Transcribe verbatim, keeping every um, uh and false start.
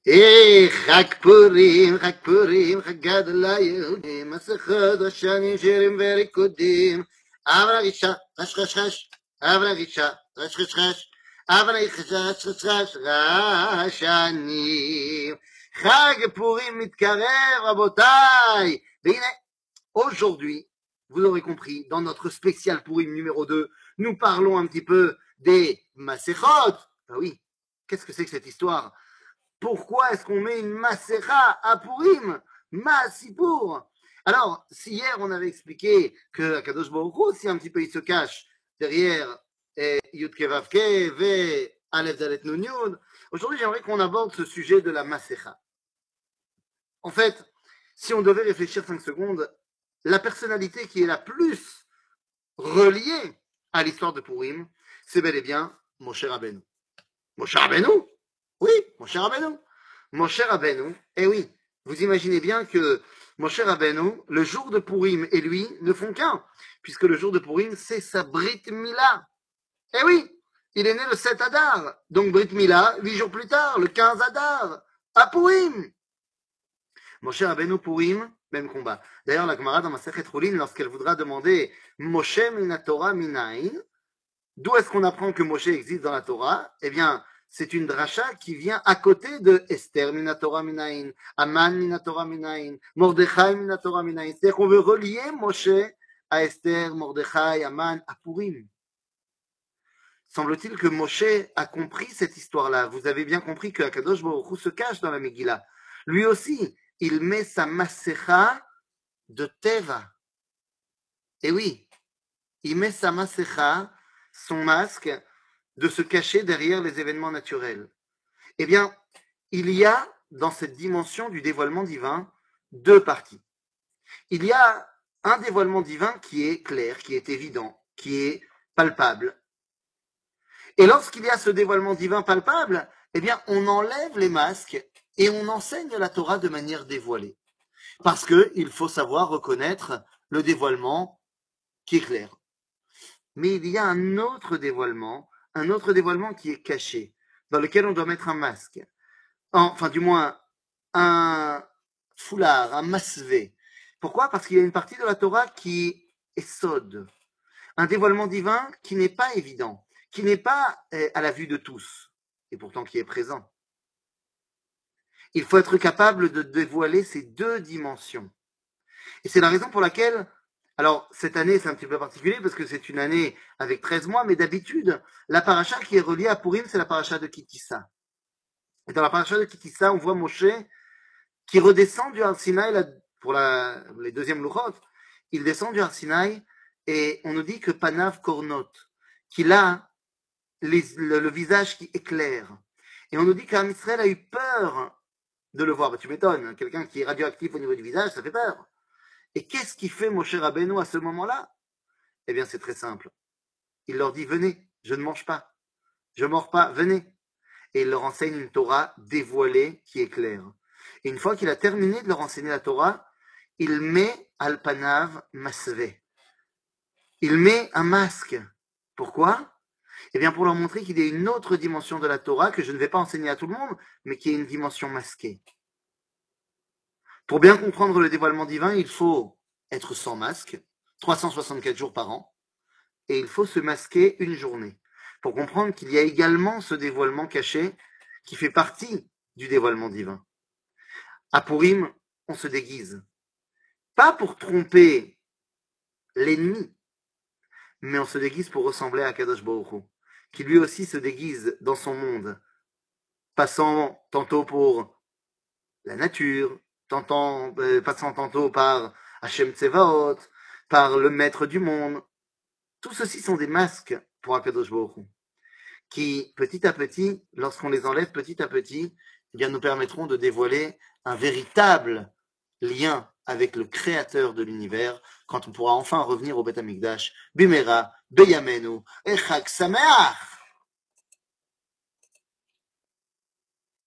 Eh, Chag Purim, Chag Purim, Chagad LaYehudim, Masechot Hashanim Shirim Verikudim, Avra Gisha, Chash Chash Chash, Avra Gisha, Chash Chash Chash, Avra Gisha, Chash Chash Chash, Rashanim. Chag Purim מתקרב, רבותיי. והנה, aujourd'hui, vous aurez compris, dans notre spécial Purim numéro deux, nous parlons un petit peu des Masechot. Ah oui, qu'est-ce que c'est que cette histoire? Pourquoi est-ce qu'on met une Masécha à Purim? Massipour. Alors, si hier on avait expliqué que Akadosh Baruch Hu, si un petit peu il se cache derrière eh, Yud Kevavke, Ve Aleph Dalet Nun Yud, aujourd'hui j'aimerais qu'on aborde ce sujet de la Masécha. En fait, si on devait réfléchir cinq secondes, la personnalité qui est la plus reliée à l'histoire de Purim, c'est bel et bien Moshe Rabbeinu. Moshe Rabbeinu? Oui, Moshe Rabbeinu. Moshe Rabbeinu, eh oui, vous imaginez bien que Moshe Rabbeinu, le jour de Purim et lui ne font qu'un, puisque le jour de Purim, c'est sa Brit Mila. Eh oui, il est né le sept Adar, donc Brit Mila, huit jours plus tard, le quinze Adar, à Purim. Moshe Rabbeinu, Purim, même combat. D'ailleurs, la Gemara dans Masechet Chulin, lorsqu'elle voudra demander Moshe mina Torah minayin, d'où est-ce qu'on apprend que Moshe existe dans la Torah? Eh bien, c'est une dracha qui vient à côté de Esther minatora minayin, Aman minatora minayin, Mordechai minatora minayin. C'est-à-dire qu'on veut relier Moshe à Esther, Mordechai, Aman, à Purim. Semble-t-il que Moshe a compris cette histoire-là. Vous avez bien compris que Akadosh Baruch Hu se cache dans la Megillah. Lui aussi, il met sa masecha de Teva. Et oui, il met sa masecha, son masque, de se cacher derrière les événements naturels. Eh bien, il y a dans cette dimension du dévoilement divin deux parties. Il y a un dévoilement divin qui est clair, qui est évident, qui est palpable. Et lorsqu'il y a ce dévoilement divin palpable, eh bien, on enlève les masques et on enseigne la Torah de manière dévoilée. Parce qu'il faut savoir reconnaître le dévoilement qui est clair. Mais il y a un autre dévoilement, un autre dévoilement qui est caché, dans lequel on doit mettre un masque. Enfin, du moins, un foulard, un masvé. Pourquoi? Parce qu'il y a une partie de la Torah qui est sode. Un dévoilement divin qui n'est pas évident, qui n'est pas eh, à la vue de tous, et pourtant qui est présent. Il faut être capable de dévoiler ces deux dimensions. Et c'est la raison pour laquelle, alors cette année c'est un petit peu particulier parce que c'est une année avec treize mois, mais d'habitude, la paracha qui est reliée à Purim, c'est la paracha de Kitissa. Et dans la paracha de Kitissa, on voit Moshe qui redescend du Har Sinaï pour la, les deuxièmes Luchot. Il descend du Har Sinaï et on nous dit que Panav Kornot, qu'il a les, le, le visage qui éclaire. Et on nous dit qu'Am Israël a eu peur de le voir. Bah, tu m'étonnes, quelqu'un qui est radioactif au niveau du visage, ça fait peur. Et qu'est-ce qui fait Moshe Rabbeinu à ce moment-là? Eh bien, c'est très simple. Il leur dit, venez, je ne mange pas. Je ne mords pas, venez. Et il leur enseigne une Torah dévoilée qui est claire. Et une fois qu'il a terminé de leur enseigner la Torah, il met Alpanav Masvé. Il met un masque. Pourquoi? Eh bien, pour leur montrer qu'il y a une autre dimension de la Torah que je ne vais pas enseigner à tout le monde, mais qui est une dimension masquée. Pour bien comprendre le dévoilement divin, il faut être sans masque, trois cent soixante-quatre jours par an, et il faut se masquer une journée, pour comprendre qu'il y a également ce dévoilement caché qui fait partie du dévoilement divin. À Purim, on se déguise. Pas pour tromper l'ennemi, mais on se déguise pour ressembler à Kadosh Baruch Hu, qui lui aussi se déguise dans son monde, passant tantôt pour la nature, tentant, euh, passant tantôt par Hashem Tsevaot, par le maître du monde. Tout ceci sont des masques pour Akadosh Baruch Hu, qui, petit à petit, lorsqu'on les enlève petit à petit, eh bien, nous permettront de dévoiler un véritable lien avec le créateur de l'univers, quand on pourra enfin revenir au Beth Amikdash, Bimera, Beyamenu, et Chag Sameach.